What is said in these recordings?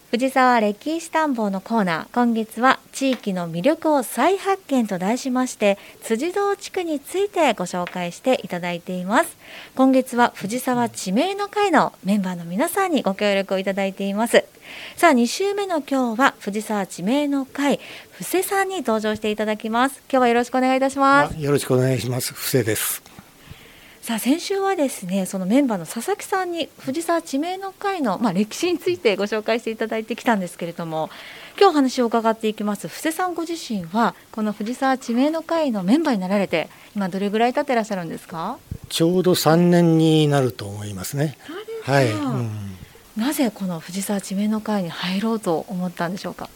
藤沢歴史探訪のコーナー、今月は地域の魅力を再発見と題しまして辻堂地区についてご紹介していただいています。今月は藤沢地名の会のメンバーの皆さんにご協力をいただいています。さあ2週目の今日は藤沢地名の会布施さんに登場していただきます。今日はよろしくお願いいたします。 よろしくお願いします。布施です。 さあ先週はですね、そのメンバーの佐々木さんに藤沢地名の会の、歴史についてご紹介していただいてきたんですけれども、今日お話を伺っていきます布施さんご自身はこの藤沢地名の会のメンバーになられて今どれぐらい経ってらっしゃるんですか？ ちょうど3年になると思いますね。 そうですか。 はい、 なぜこの藤沢地名の会に入ろうと思ったんでしょうか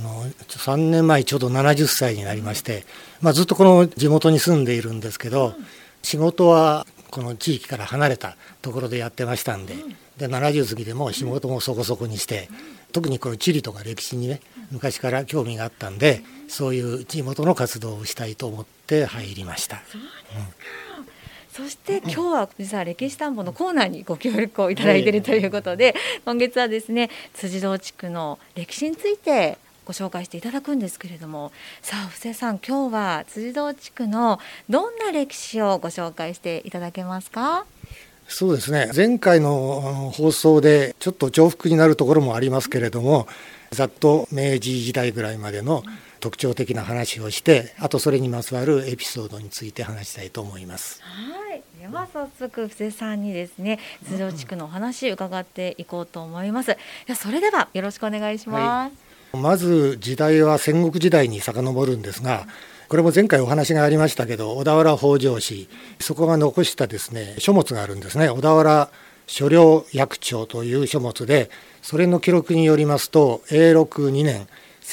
？3年前ちょうど70歳になりまして、ずっとこの地元に住んでいるんですけど、仕事はこの地域から離れたところでやってましたんで、70過ぎでも仕事もそこそこにして、特にこの地理とか歴史にね昔から興味があったんで、そういう地元の活動をしたいと思って入りました。 そして今日は藤沢歴史探訪のコーナーにご協力をいただいているということで、今月はですね辻堂地区の歴史についてご紹介していただくんですけれども、さあ布施さん、今日は辻堂地区のどんな歴史をご紹介していただけますか？ そうですね、前回の放送でちょっと重複になるところもありますけれども、ざっと明治時代ぐらいまでの特徴的な話をして、あとそれにまつわるエピソードについて話したいと思います。 はい、では早速布施さんにですね辻堂地区のお話伺っていこうと思います。それではよろしくお願いします。 まず時代は戦国時代に遡るんですが、これも前回お話がありましたけど、小田原北条氏、そこが残したですね書物があるんですね。小田原書陵訳帳という書物で、それの記録によりますと永禄2年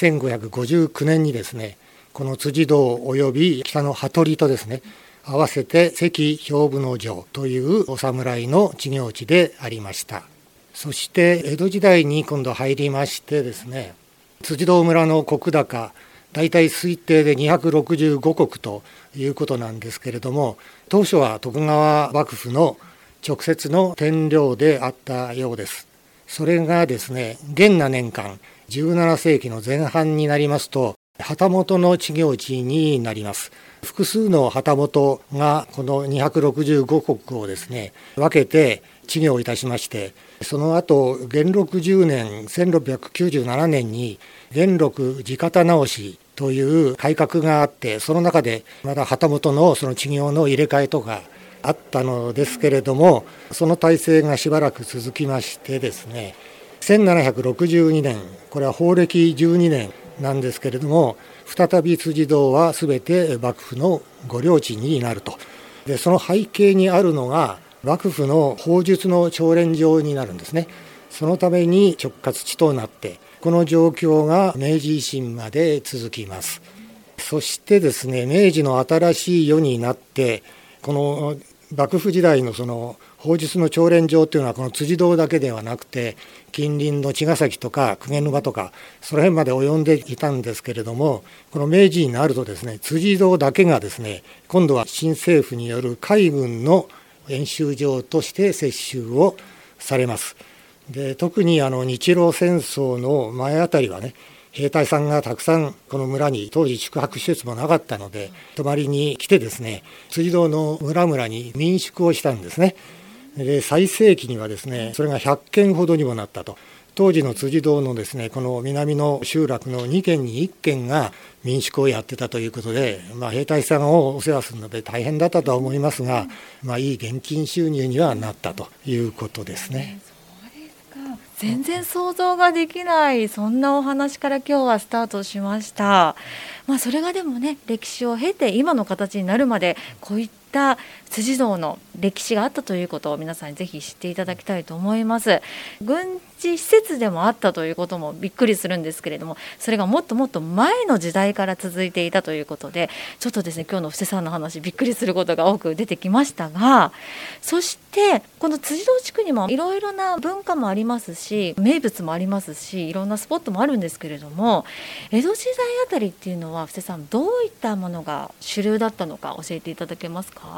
1559年にですね、この辻堂および北の羽鳥とですね合わせて関兵部の城というお侍の知行地でありました。そして江戸時代に今度入りましてですね、辻堂村の石高、大体推定で265石ということなんですけれども、当初は徳川幕府の直接の天領であったようです。それがですね、元和年間17世紀の前半になりますと旗本の知行地になります。複数の旗本がこの265石をですね分けて知行いたしまして、その後元禄10年1697年に元禄地方直しという改革があって、その中でまだ旗本のその知行の入れ替えとかあったのですけれども、その体制がしばらく続きましてですね、1762年、これは法暦12年なんですけれども、再び辻堂はすべて幕府の御領地になると。でその背景にあるのが幕府の砲術の調練場になるんですね。そのために直轄地となって、この状況が明治維新まで続きます。そしてですね、明治の新しい世になって、この幕府時代のその砲術の調練場というのはこの辻堂だけではなくて、近隣の茅ヶ崎とか鵠沼とかその辺まで及んでいたんですけれども、この明治になるとですね、辻堂だけがですね、今度は新政府による海軍の演習場として接収をされます。で特に日露戦争の前あたりはね、兵隊さんがたくさんこの村に、当時宿泊施設もなかったので泊まりに来てですね、辻堂の村々に民宿をしたんですね。で最盛期にはですね、それが100軒ほどにもなったと。当時の辻堂のですね、この南の集落の2軒に1軒が民宿をやってたということで、兵隊さんをお世話するので大変だったとは思いますが、いい現金収入にはなったということですね。 全然想像ができない、そんなお話から今日はスタートしました。それがでもね、歴史を経て今の形になるまでこういった辻堂の歴史があったということを皆さんにぜひ知っていただきたいと思います。軍事施設でもあったということもびっくりするんですけれども、それがもっともっと前の時代から続いていたということで、ちょっとですね今日の布施さんの話びっくりすることが多く出てきましたが、そしてこの辻堂地区にもいろいろな文化もありますし、名物もありますし、いろんなスポットもあるんですけれども、江戸時代あたりっていうのは布施さんどういったものが主流だったのか教えていただけますか？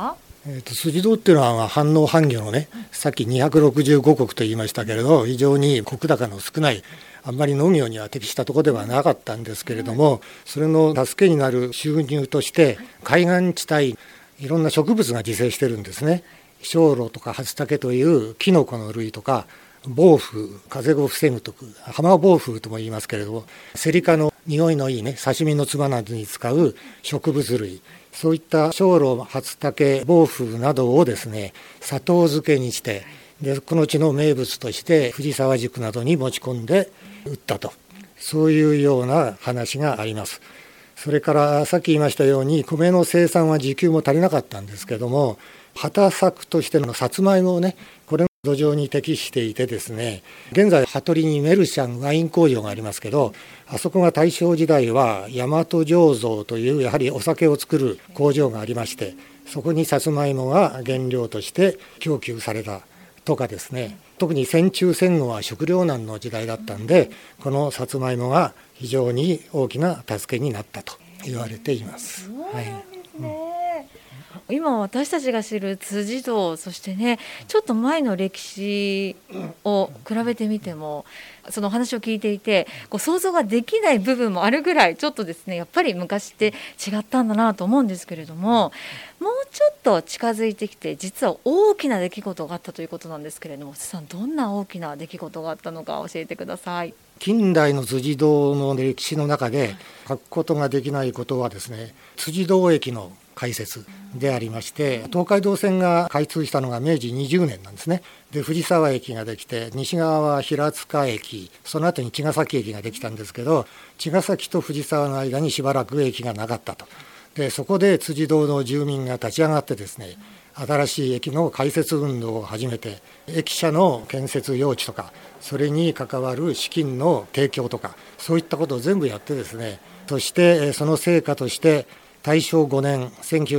辻堂っていうのは反農反魚のね、さっき265国と言いましたけれど、非常に石高の少ない、あんまり農業には適したところではなかったんですけれども、それの助けになる収入として海岸地帯、いろんな植物が自生してるんですね。松露とか初竹というキノコの類とか、防風、風を防ぐとく浜防風とも言いますけれども、セリ科の匂いのいいね、刺身のつばなどに使う植物類、そういった松露、初竹、防風などをですね、砂糖漬けにして、でこの地の名物として藤沢宿などに持ち込んで売ったと、そういうような話があります。それからさっき言いましたように、米の生産は自給も足りなかったんですけども、畑作としてのさつまいもをね、これも土壌に適していてですね、現在羽鳥にメルシャンワイン工場がありますけど、あそこが大正時代は大和醸造というやはりお酒を作る工場がありまして、そこにさつまいもが原料として供給されたとかですね、特に戦中戦後は食糧難の時代だったんで、このさつまいもが非常に大きな助けになったと言われています。 そうなんですね。今私たちが知る辻堂、そしてね、ちょっと前の歴史を比べてみても、その話を聞いていて想像ができない部分もあるぐらい、ちょっとですね、やっぱり昔って違ったんだなと思うんですけれども、もうちょっと近づいてきて、実は大きな出来事があったということなんですけれども、瀬さん、どんな大きな出来事があったのか教えてください。 近代の辻堂の歴史の中で書くことができないことはですね、辻堂駅の開設でありまして、東海道線が開通したのが明治20年なんですね。で、藤沢駅ができて、西側は平塚駅、その後に茅ヶ崎駅ができたんですけど、茅ヶ崎と藤沢の間にしばらく駅がなかったと。で、そこで辻堂の住民が立ち上がってですね、新しい駅の開設運動を始めて、駅舎の建設用地とか、それに関わる資金の提供とか、そういったことを全部やってですね、そしてその成果として大正5年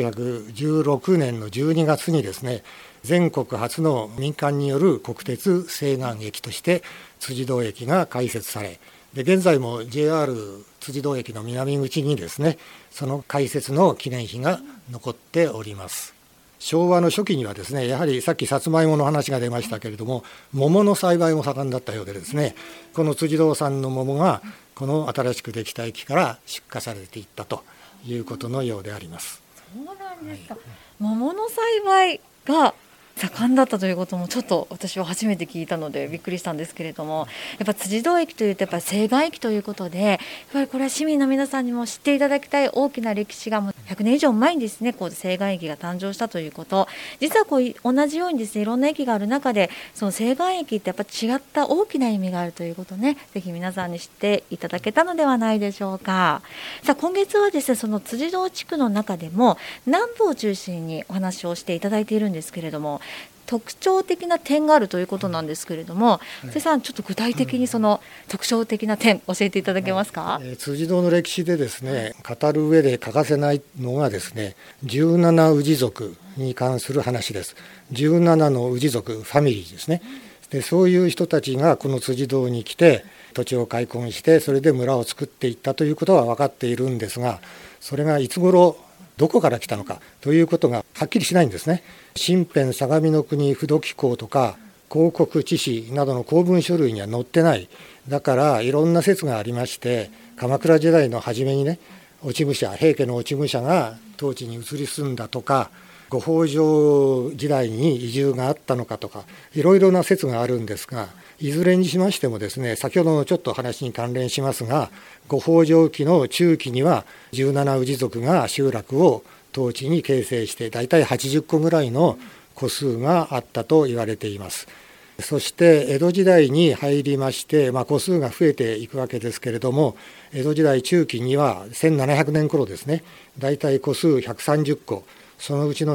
1916年の12月にですね、全国初の民間による国鉄西岸駅として辻堂駅が開設され、で現在も JR 辻堂駅の南口にですね、その開設の記念碑が残っております。昭和の初期にはですね、やはりさっきさつまいもの話が出ましたけれども、桃の栽培も盛んだったようでですね、この辻堂産の桃がこの新しくできた駅から出荷されていったということのようであります。 そうなんですか。桃の栽培が盛んだったということもちょっと私は初めて聞いたのでびっくりしたんですけれども、やっぱ辻堂駅というとやっぱ西岸駅ということで、やっぱりこれは市民の皆さんにも知っていただきたい大きな歴史がもう100年以上前にですね、西岸駅が誕生したということ、実は同じようにですね、いろんな駅がある中で、その西岸駅ってやっぱ違った大きな意味があるということをね、ぜひ皆さんに知っていただけたのではないでしょうか。さあ、今月はですね、その辻堂地区の中でも南部を中心にお話をしていただいているんですけれども、特徴的な点があるということなんですけれども、瀬さん、ちょっと具体的にその特徴的な点教えていただけますか。 辻堂の歴史でですね、語る上で欠かせないのがですね、17氏族に関する話です。17の氏族、ファミリーですね。でそういう人たちがこの辻堂に来て土地を開墾して、それで村を作っていったということは分かっているんですが、それがいつ頃どこから来たのかということがはっきりしないんですね。身辺相模国不土紀行とか広告知史などの公文書類には載ってない。だからいろんな説がありまして、鎌倉時代の初めにね、落ち武者、平家の落ち武者が当地に移り住んだとか、ご北条時代に移住があったのかとか、いろいろな説があるんですが、いずれにしましてもですね、先ほどのちょっと話に関連しますが、ご北条期の中期には17氏族が集落を当地に形成して、だいたい80個ぐらいの戸数があったと言われています。そして江戸時代に入りまして、戸数が増えていくわけですけれども、江戸時代中期には1700年頃ですね、だいたい戸数130個、そのうちの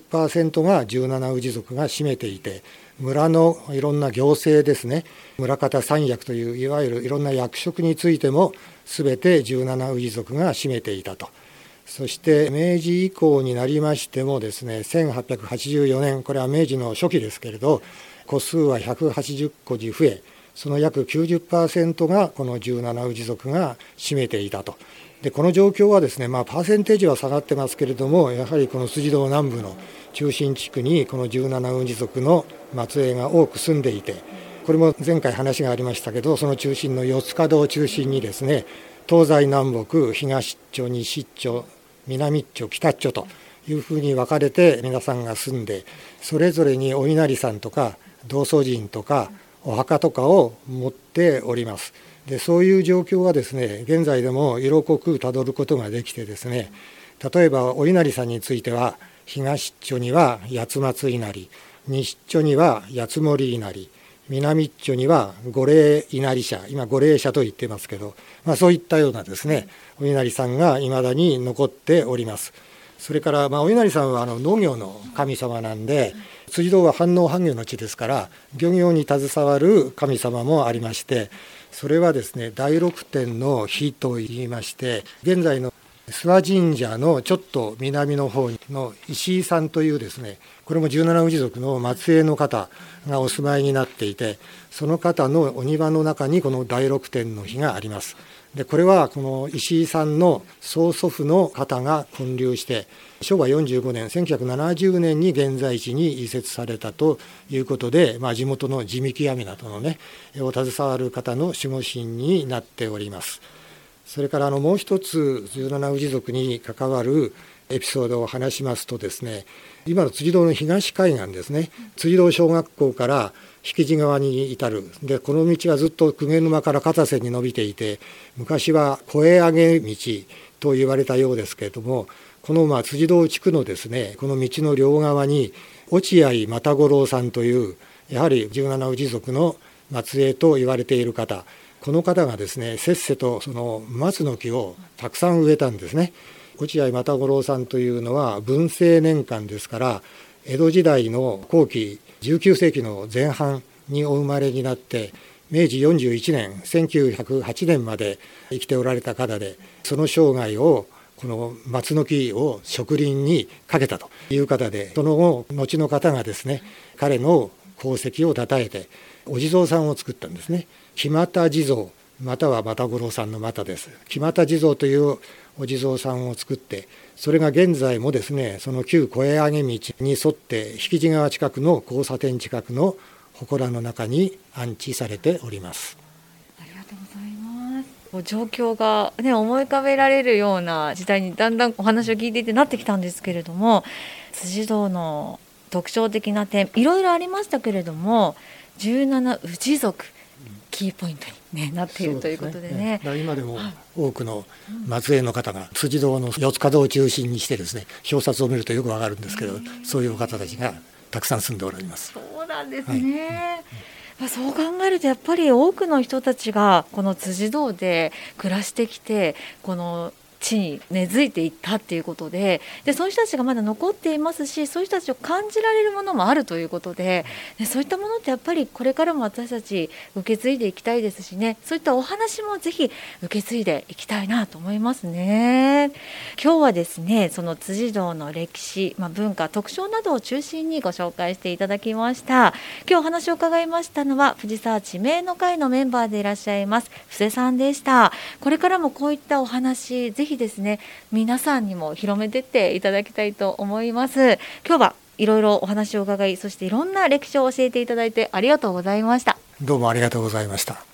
70% が17氏族が占めていて、村のいろんな行政ですね、村方三役といういわゆるいろんな役職についても全て17氏族が占めていたと。そして明治以降になりましてもですね、1884年、これは明治の初期ですけれど、戸数は180戸に増え、その約 90% がこの17氏族が占めていたとでこの状況はですね、パーセンテージは下がってますけれども、やはりこの辻堂南部の中心地区にこの17氏族の末裔が多く住んでいて、これも前回話がありましたけど、その中心の四つ角を中心にですね、東西南北、東っちょ、西っちょ、南っちょ、北っちょというふうに分かれて皆さんが住んで、それぞれにお稲荷さんとか道祖神とかお墓とかを持っております。でそういう状況はですね、現在でも色濃くたどることができてですね、例えばお稲荷さんについては、東っちょには八松稲荷、西っちょには八森稲荷、南っちょには御霊稲荷社、今御霊社と言ってますけど、そういったようなですね、お稲荷さんがいまだに残っております。それから、お稲荷さんは農業の神様なんで、辻堂は半農半漁の地ですから、漁業に携わる神様もありまして、それはですね、第六天の日といいまして、現在の諏訪神社のちょっと南の方の石井さんというですね、これも17氏族の末裔の方がお住まいになっていて、その方のお庭の中にこの第六天の日があります。でこれはこの石井さんの曽祖父の方が建立して、昭和45年1970年に現在地に移設されたということで、地元の地引き網などのねを携わる方の守護神になっております。それからもう一つ17氏族に関わるエピソードを話しますとですね、今の辻堂の東海岸ですね、辻堂小学校から引地川に至る。でこの道はずっと鵠沼から片瀬に伸びていて、昔は越上げ道と言われたようですけれども、この辻堂地区のですね、この道の両側に落合又五郎さんというやはり17氏族の末裔と言われている方、この方がですね、せっせとその松の木をたくさん植えたんですね。落合又五郎さんというのは文政年間ですから、江戸時代の後期19世紀の前半にお生まれになって、明治41年1908年まで生きておられた方で、その生涯をこの松の木を植林にかけたという方で、その後の方がですね、彼の功績を称えてお地蔵さんを作ったんですね。木俣地蔵、または又五郎さんの又です。木俣地蔵というお地蔵さんを作って、それが現在もですね、その旧越上げ道に沿って引地川近くの交差点近くの祠の中に安置されております。 ありがとうございます。状況が、思い浮かべられるような時代にだんだんお話を聞いていてなってきたんですけれども、辻堂の特徴的な点いろいろありましたけれども、17氏族キーポイントに、なっているということでね。 今でも多くの末裔の方が辻堂の四つ角を中心にしてですね、表札を見るとよくわかるんですけど、そういう方たちがたくさん住んでおられます。 そうなんですね。そう考えるとやっぱり多くの人たちがこの辻堂で暮らしてきて、この地に根付いていったっていうことで、そういう人たちがまだ残っていますし、そういう人たちを感じられるものもあるということで、そういったものってやっぱりこれからも私たち受け継いでいきたいですしね、そういったお話もぜひ受け継いでいきたいなと思いますね。今日はですね、その辻堂の歴史、文化、特徴などを中心にご紹介していただきました。今日お話を伺いましたのは藤沢地名の会のメンバーでいらっしゃいます布施さんでした。これからもこういったお話、ぜひですね、皆さんにも広めてっていただきたいと思います。今日はいろいろお話を伺い、そしていろんな歴史を教えていただいてありがとうございました。 どうもありがとうございました。